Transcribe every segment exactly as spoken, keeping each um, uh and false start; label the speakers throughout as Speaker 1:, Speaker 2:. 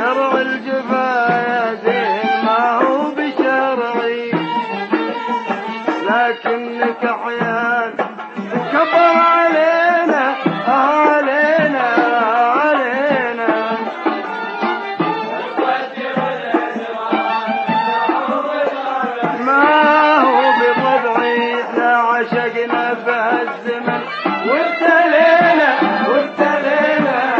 Speaker 1: شرع الجفا يا زين ما هو بشرعي، لكنك احيان كبر علينا علينا علينا. ما هو بطبعي احنا عشقنا بهالزمن وابتلينا وابتلينا.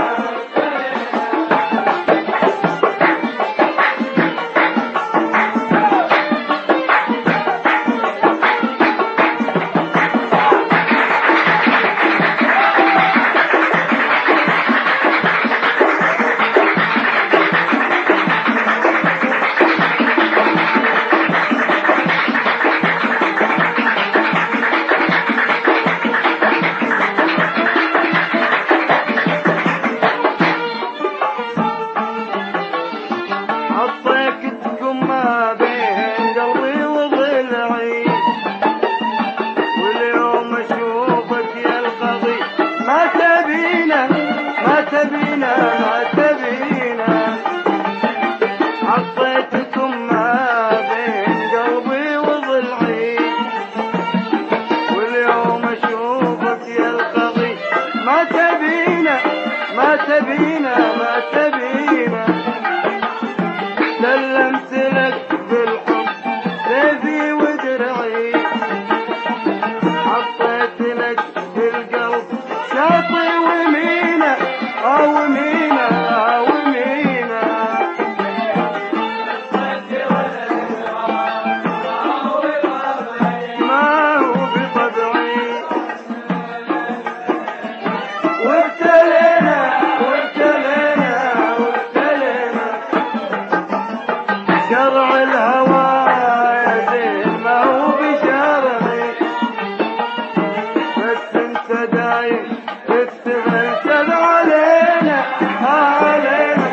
Speaker 1: حطيتكم ما بين قلبي وضلعي، واليوم اشوفك يا القضي ما تبينا ما تبينا ما تبينا. حطيتكم ما بين قلبي وضلعي، واليوم اشوفك يا القضي ما تبينا ما تبينا ما تبينا. سلمت لك بالحب سيفي ودرعي، حطيت لك بالقلب شاطي ومينا اه ومينا اه ومينا. ما هو بطبعي وابتلينا وابتلينا وابتلينا. شرع الهوى يا زين ما هو بشرعي، بس انت دايم تتغلسل علينا علينا.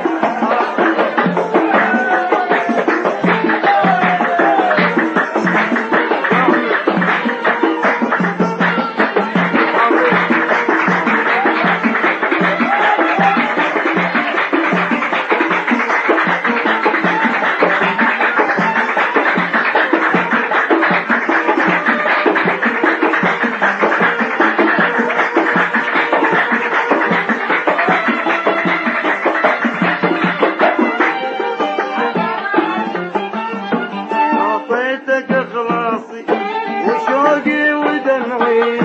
Speaker 1: أعطيتك إخلاصي وشوقي ودمعي،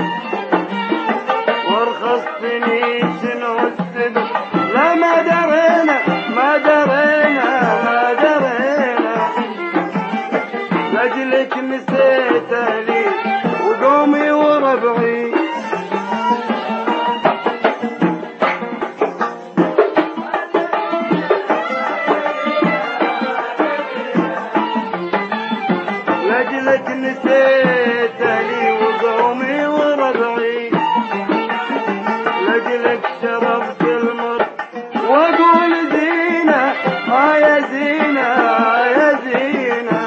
Speaker 1: وارخصتني شنو السبب لا ما درينا ما درينا ما درينا. لأجلك نسيت أهلي وقومي وربعي، لأجلك نسيت أهلي وقومي وربعي. لأجلك شربت المر وأقول زينة آه يا زينة آه يا زينة.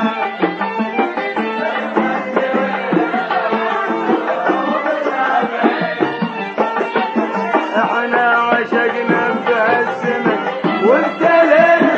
Speaker 1: احنا عشقنا بهالزمن وابتلينا.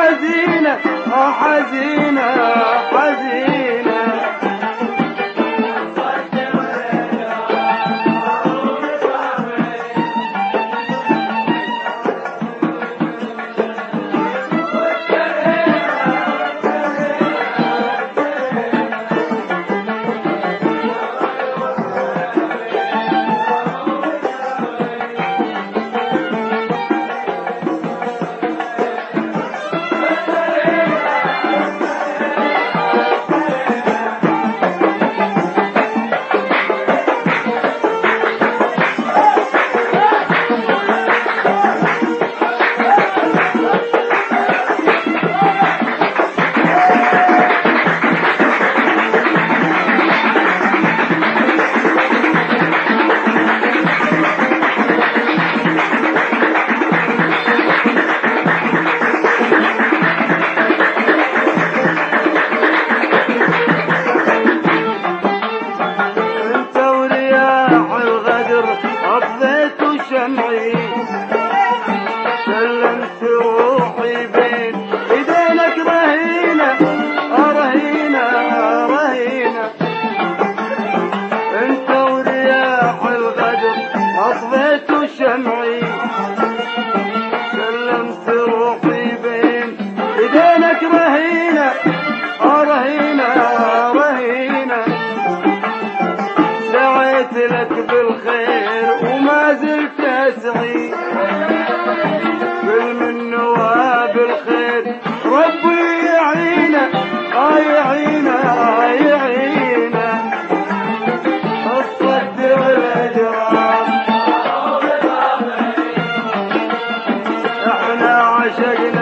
Speaker 1: حزينة آه حزينة حزينة. شمعي سلمت روحي بين ايدينك رهينة رهينة رهينة. انت ورياح الغدر اطفيت شمعي سلمت روحي بين ايدينك رهينة رهينة رهينة. سعيت لك بالخير وما زلت اسعي بالمن وبالخير ربي يعينا آه يعينا آه يعينا. الصد والاجرام احنا عشقنا